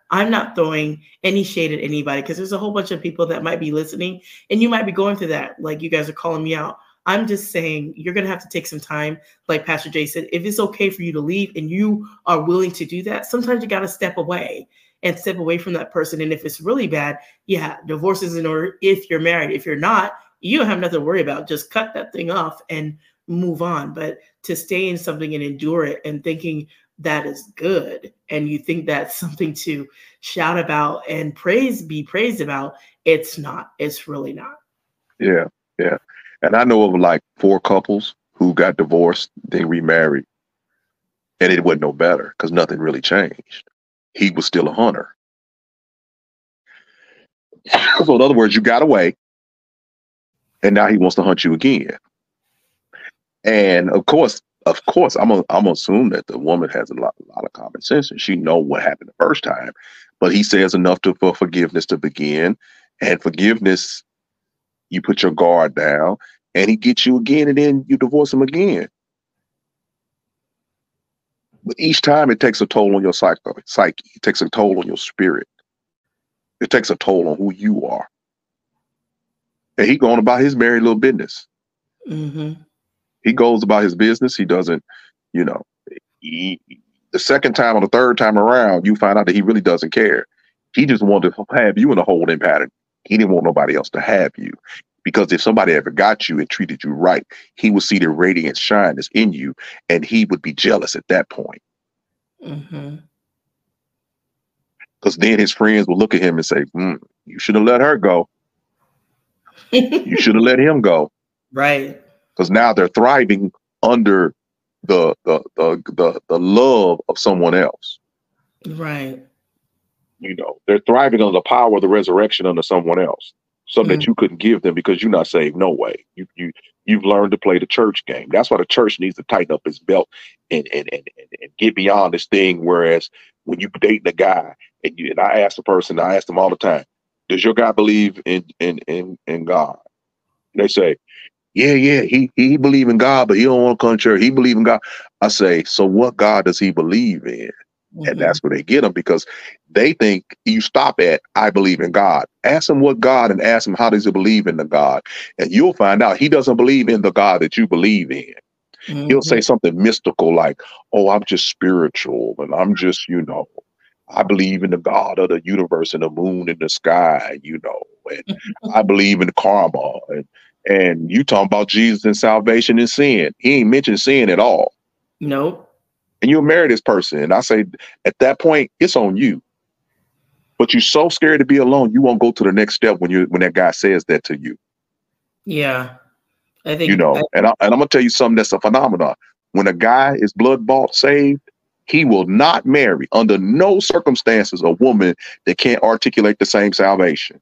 I'm not throwing any shade at anybody because there's a whole bunch of people that might be listening and you might be going through that. Like you guys are calling me out. I'm just saying you're going to have to take some time. Like Pastor Jay said, if it's okay for you to leave and you are willing to do that, sometimes you got to step away and step away from that person. And if it's really bad, yeah, divorce is in order if you're married. If you're not, you don't have nothing to worry about. Just cut that thing off and move on. But to stay in something and endure it and thinking that is good, and you think that's something to shout about and praise, be praised about, it's not. It's really not. Yeah, yeah. And I know of like four couples who got divorced, they remarried, and it wasn't no better because nothing really changed. He was still a hunter. So in other words, you got away, and now he wants to hunt you again. And of course, of course, I'm gonna I'm gonna assume that the woman has a lot, a lot of common sense, and she know what happened the first time. But he says enough to for forgiveness to begin, and forgiveness, you put your guard down, and he gets you again, and then you divorce him again. But each time it takes a toll on your psyche. Psyche. It takes a toll on your spirit. It takes a toll on who you are. And he going about his merry little business. Mm-hmm. He goes about his business. He doesn't, you know, he, the second time or the third time around, you find out that he really doesn't care. He just wanted to have you in a holding pattern. He didn't want nobody else to have you. Because if somebody ever got you and treated you right, he would see the radiant shine that's in you, and he would be jealous at that point. Mm-hmm. Because then his friends will look at him and say, mm, you should have let her go. You should have let him go. Right. Because now they're thriving under the, the the the the love of someone else. Right. You know, they're thriving on the power of the resurrection under someone else. Something mm-hmm. that you couldn't give them because you're not saved. No way. You you you've learned to play the church game. That's why the church needs to tighten up its belt and and and, and get beyond this thing. Whereas when you date a guy and you and I ask the person, I ask them all the time, does your guy believe in in in, in God? And they say, yeah, yeah, he he believe in God, but he don't want to come to church. He believe in God. I say, so what God does he believe in? Mm-hmm. And that's where they get them, because they think you stop at, I believe in God. Ask him what God, and ask him how does he believe in the God. And you'll find out he doesn't believe in the God that you believe in. Mm-hmm. He'll say something mystical like, oh, I'm just spiritual. And I'm just, you know, I believe in the God of the universe and the moon and the sky, you know, and I believe in karma. And, and you talking about Jesus and salvation and sin. He ain't mentioned sin at all. Nope. And you'll marry this person. And I say, at that point, it's on you. But you're so scared to be alone, you won't go to the next step when you when that guy says that to you. Yeah. I think you know, I, and, I, and I'm gonna tell you something that's a phenomenon. When a guy is blood bought saved, he will not marry under no circumstances a woman that can't articulate the same salvation.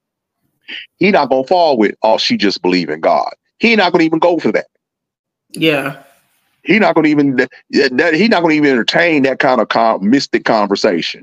He not gonna fall with, oh, she just believe in God. He not gonna even go for that. Yeah. He not gonna even that, that he not gonna even entertain that kind of con- mystic conversation.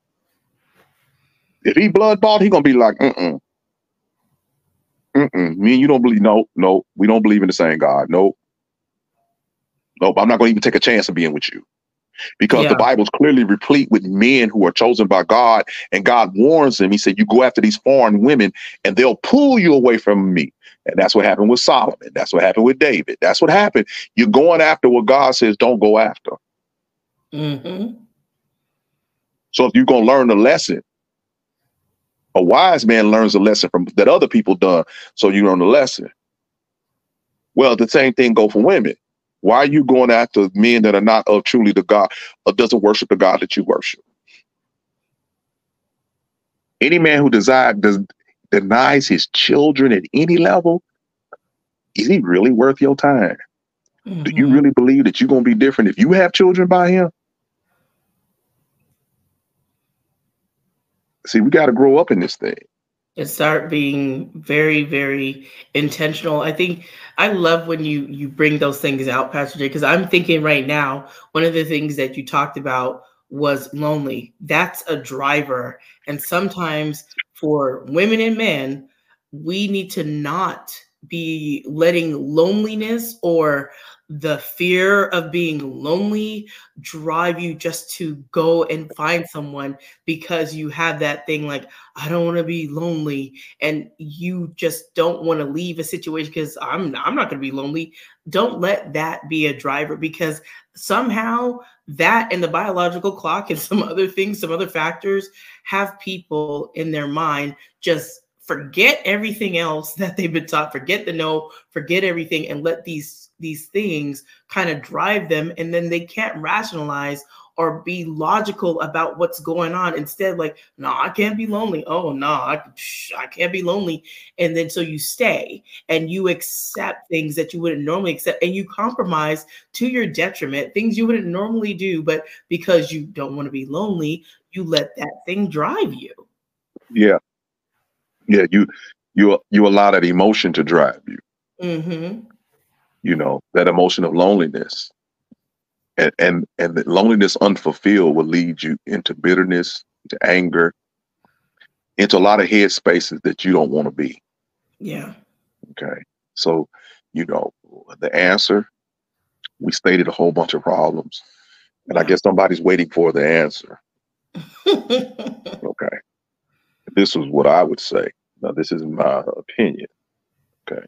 If he blood bought, he gonna be like, mm-mm. Mm-mm. Me and you don't believe, no, no, we don't believe in the same God. Nope. Nope. I'm not gonna even take a chance of being with you. Because yeah. the Bible's clearly replete with men who are chosen by God, and God warns them. He said, you go after these foreign women and they'll pull you away from me. And that's what happened with Solomon. That's what happened with David. That's what happened. You're going after what God says don't go after. Mm-hmm. So if you're going to learn the lesson, a wise man learns a lesson from that other people done. So you learn the lesson. Well, the same thing go for women. Why are you going after men that are not of truly the God, or doesn't worship the God that you worship? Any man who desire, does, denies his children at any level, is he really worth your time? Mm-hmm. Do you really believe that you're going to be different if you have children by him? See, we got to grow up in this thing. And start being very, very intentional. I think I love when you you bring those things out, Pastor Jay, because I'm thinking right now, one of the things that you talked about was lonely. That's a driver. And sometimes for women and men, we need to not be letting loneliness or the fear of being lonely drive you just to go and find someone because you have that thing like, I don't want to be lonely. And you just don't want to leave a situation because I'm, I'm not going to be lonely. Don't let that be a driver, because somehow that and the biological clock and some other things, some other factors have people in their mind just forget everything else that they've been taught, forget the no, forget everything, and let these these things kind of drive them, and then they can't rationalize or be logical about what's going on. Instead, like, no, I can't be lonely. Oh, no, I, I can't be lonely. And then so you stay and you accept things that you wouldn't normally accept, and you compromise to your detriment, things you wouldn't normally do, but because you don't want to be lonely, you let that thing drive you. Yeah. Yeah, you you you allow that emotion to drive you. Mm-hmm. You know, that emotion of loneliness. And and and the loneliness unfulfilled will lead you into bitterness, into anger, into a lot of head spaces that you don't want to be. Yeah. Okay. So, you know, the answer, we stated a whole bunch of problems. And Wow. I guess somebody's waiting for the answer. Okay. This is what I would say. Now, this is my opinion. Okay.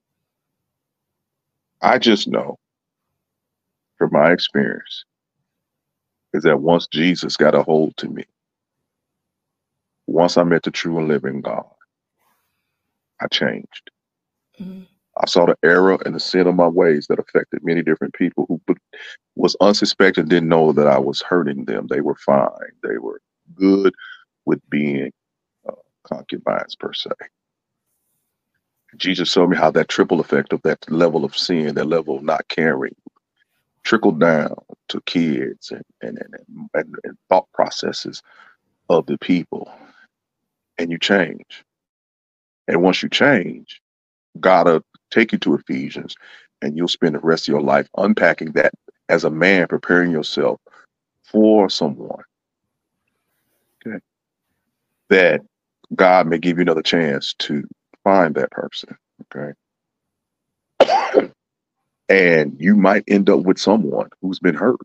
I just know from my experience is that once Jesus got a hold to me, once I met the true and living God, I changed. Mm-hmm. I saw the error and the sin of my ways that affected many different people who was unsuspecting, didn't know that I was hurting them. They were fine. They were good with being uh, concubines, per se. Jesus showed me how that triple effect of that level of sin, that level of not caring, trickled down to kids and, and, and, and, and thought processes of the people. And you change. And once you change, God will take you to Ephesians, and you'll spend the rest of your life unpacking that as a man, preparing yourself for someone. Okay. That God may give you another chance to find that person. Okay. And you might end up with someone who's been hurt.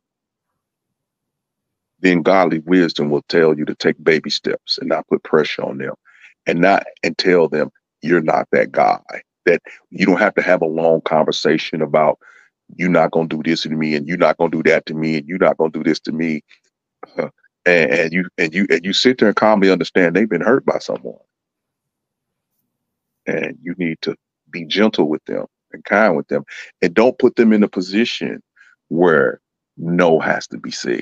Then godly wisdom will tell you to take baby steps and not put pressure on them, and not and tell them you're not that guy. That you don't have to have a long conversation about you're not gonna do this to me, and you're not gonna do that to me, and you're not gonna do this to me. Uh, and, and you and you and you sit there and calmly understand they've been hurt by someone, and you need to be gentle with them and kind with them, and don't put them in a position where no has to be said.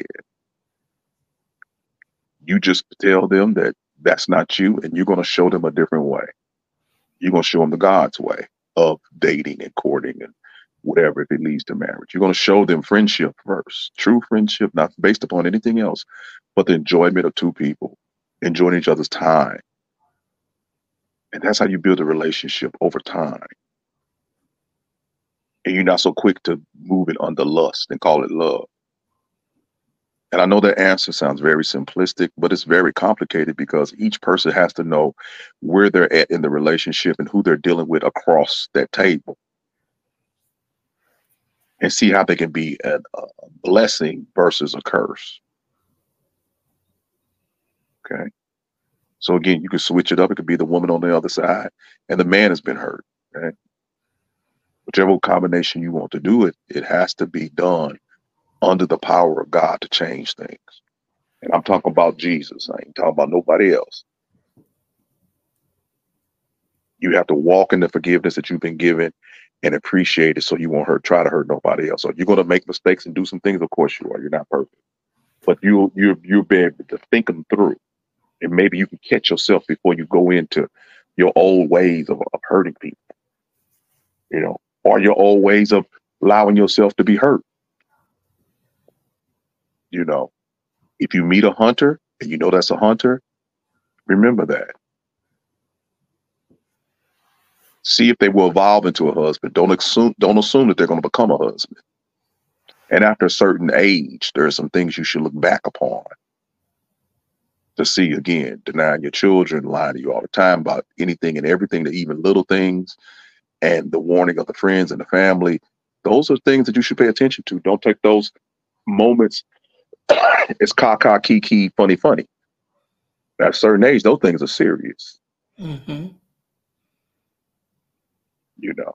You just tell them that that's not you, and you're going to show them a different way. You're going to show them the God's way of dating and courting and whatever, if it leads to marriage. You're going to show them friendship first, true friendship, not based upon anything else, but the enjoyment of two people enjoying each other's time. And that's how you build a relationship over time. And you're not so quick to move it under lust and call it love. And I know that answer sounds very simplistic, but it's very complicated because each person has to know where they're at in the relationship and who they're dealing with across that table, and see how they can be a, a blessing versus a curse. Okay. So again, you can switch it up. It could be the woman on the other side and the man has been hurt. Okay. Whichever combination you want to do it, it has to be done under the power of God to change things. And I'm talking about Jesus. I ain't talking about nobody else. You have to walk in the forgiveness that you've been given and appreciate it, so you won't hurt, try to hurt nobody else. So you're going to make mistakes and do some things. Of course you are. You're not perfect. But you, you, you'll be able to think them through. And maybe you can catch yourself before you go into your old ways of, of hurting people. You know, or your old ways of allowing yourself to be hurt. You know, if you meet a hunter and you know that's a hunter, remember that. See if they will evolve into a husband. Don't assume, don't assume that they're going to become a husband. And after a certain age, there are some things you should look back upon to see, again, denying your children, lying to you all the time about anything and everything, to even little things, and the warning of the friends and the family. those are things that you should pay attention to. Don't take those moments as ka-ka, kiki, funny, funny. At a certain age, those things are serious. Mm-hmm. You know.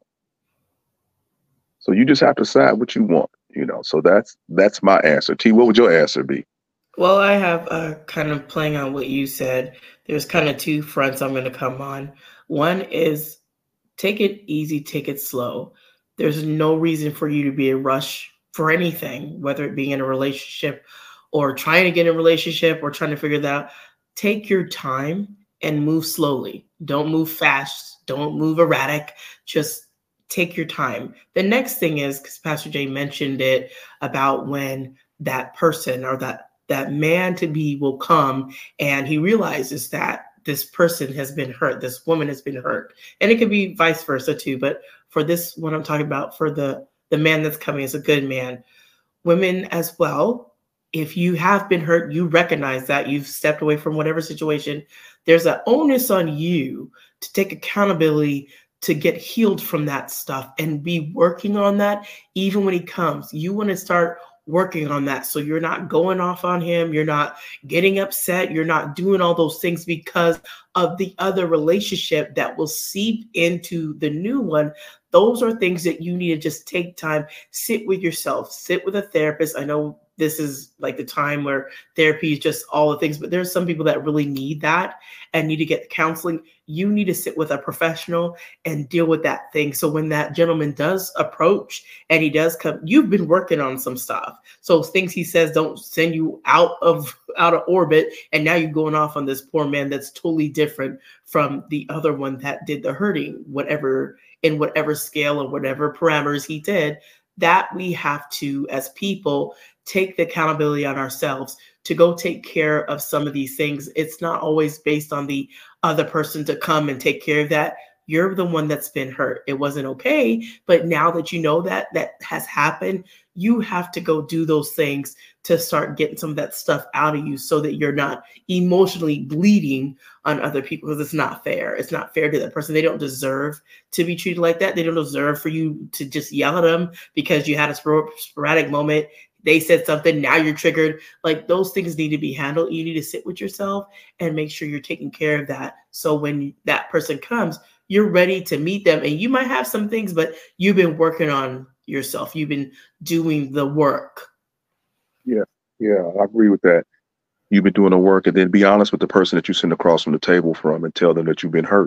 So you just have to decide what you want, you know. So that's that's my answer. T, what would your answer be? Well, I have uh, kind of playing on what you said. There's kind of two fronts I'm going to come on. One is take it easy, take it slow. There's no reason for you to be a rush for anything, whether it be in a relationship or trying to get in a relationship or trying to figure that out. Take your time and move slowly. Don't move fast. Don't move erratic. Just take your time. The next thing is, because Pastor Jay mentioned it, about when that person or that that man to be will come and he realizes that this person has been hurt, this woman has been hurt. And it could be vice versa too. But for this, what I'm talking about, for the, the man that's coming is a good man. Women as well, if you have been hurt, you recognize that you've stepped away from whatever situation, there's an onus on you to take accountability to get healed from that stuff and be working on that. Even when he comes, you want to start working on that. So you're not going off on him. You're not getting upset. You're not doing all those things because of the other relationship that will seep into the new one. Those are things that you need to just take time, sit with yourself, sit with a therapist. I know this is like the time where therapy is just all the things, but there's some people that really need that and need to get counseling. You need to sit with a professional and deal with that thing. So when that gentleman does approach and he does come, you've been working on some stuff. So things he says don't send you out of out of orbit. And now you're going off on this poor man that's totally different from the other one that did the hurting, whatever, in whatever scale or whatever parameters he did. That we have to, as people, take the accountability on ourselves to go take care of some of these things. It's not always based on the other person to come and take care of that. You're the one that's been hurt. It wasn't okay. But now that you know that that has happened, you have to go do those things to start getting some of that stuff out of you so that you're not emotionally bleeding on other people, because it's not fair. It's not fair to that person. They don't deserve to be treated like that. They don't deserve for you to just yell at them because you had a sporadic moment. They said something, now you're triggered. Like, those things need to be handled. You need to sit with yourself and make sure you're taking care of that. So when that person comes, you're ready to meet them. And you might have some things, but you've been working on yourself. You've been doing the work. Yeah, yeah, I agree with that. You've been doing the work, and then be honest with the person that you sit across from the table from and tell them that you've been hurt.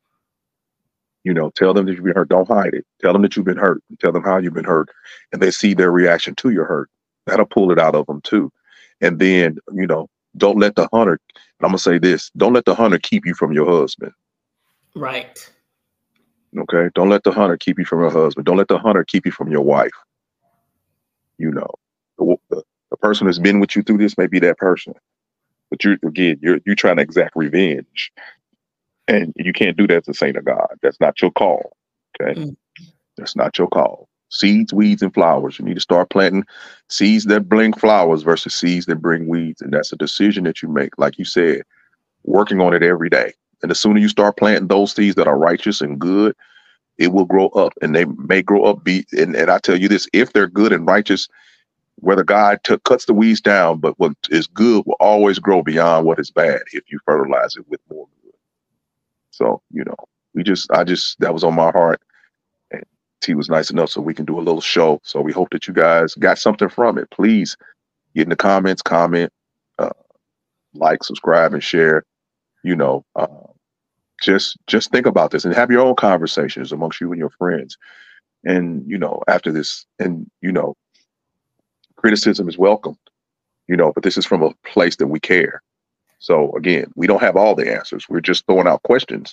You know, tell them that you've been hurt. Don't hide it. Tell them that you've been hurt. Tell them how you've been hurt. And they see their reaction to your hurt. That'll pull it out of them too. And then, you know, don't let the hunter, and I'm going to say this, don't let the hunter keep you from your husband. Right. Okay. Don't let the hunter keep you from your husband. Don't let the hunter keep you from your wife. You know, the, the, the person that's been with you through this may be that person. But you're, again, you're, you're trying to exact revenge. And you can't do that as a saint of God. That's not your call. Okay. Mm. That's not your call. Seeds, weeds, and flowers. You need to start planting seeds that bring flowers versus seeds that bring weeds. And that's a decision that you make. Like you said, working on it every day. And the sooner you start planting those seeds that are righteous and good, it will grow up. And they may grow up. Be and, and I tell you this, if they're good and righteous, whether God t- cuts the weeds down, but what is good will always grow beyond what is bad if you fertilize it with more good. So, you know, we just, I just, that was on my heart. And T was nice enough so we can do a little show. So we hope that you guys got something from it. Please get in the comments, comment, uh, like, subscribe, and share. You know, uh, just, just think about this and have your own conversations amongst you and your friends. And, you know, after this, and, you know, criticism is welcomed, you know, but this is from a place that we care. So again, we don't have all the answers. We're just throwing out questions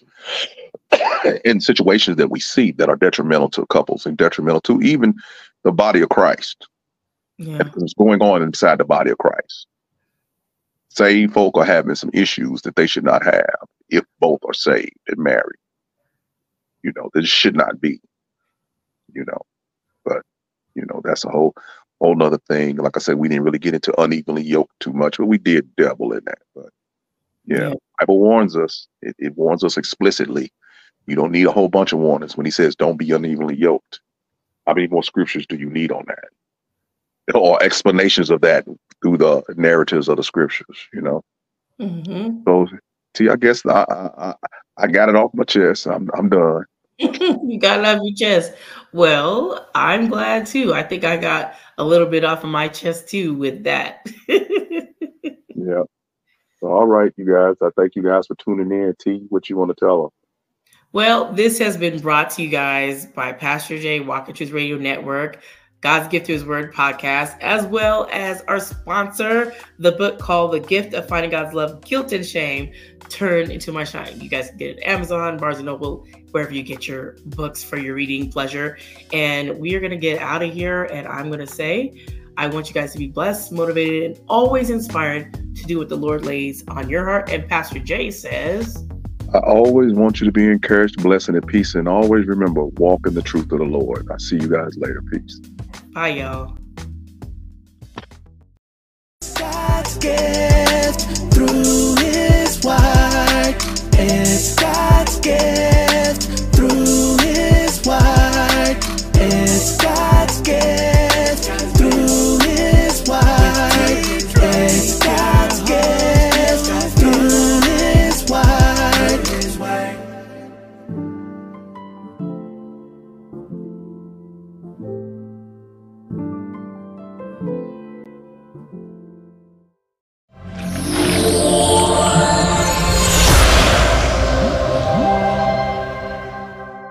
in situations that we see that are detrimental to couples and detrimental to even the body of Christ. Yeah. What's going on inside the body of Christ. Saved folk are having some issues that they should not have if both are saved and married. You know, this should not be, you know, but, you know, that's a whole, whole nother thing. Like I said, we didn't really get into unevenly yoked too much, but we did dabble in that. But yeah, yeah. The Bible warns us. It, it warns us explicitly. You don't need a whole bunch of warnings when he says, don't be unevenly yoked. How many more scriptures do you need on that? Or explanations of that through the narratives of the scriptures, you know? Mm-hmm. So, see, I guess I, I I got it off my chest. I'm I'm done. You got it off your chest. Well, I'm glad too. I think I got a little bit off of my chest too with that. Yeah. So, all right, you guys. I thank you guys for tuning in. T, what you want to tell them? Well, this has been brought to you guys by Pastor J, Walk in Truth Radio Network, God's Gift Through His Word podcast, as well as our sponsor, the book called The Gift of Finding God's Love, Guilt and Shame, Turn into My Shine. You guys can get it at Amazon, Barnes and Noble, wherever you get your books for your reading pleasure. And we are going to get out of here. And I'm going to say, I want you guys to be blessed, motivated, and always inspired to do what the Lord lays on your heart. And Pastor J says, I always want you to be encouraged, blessed, and peace. And always remember, walk in the truth of the Lord. I'll see you guys later. Peace. Bye, y'all.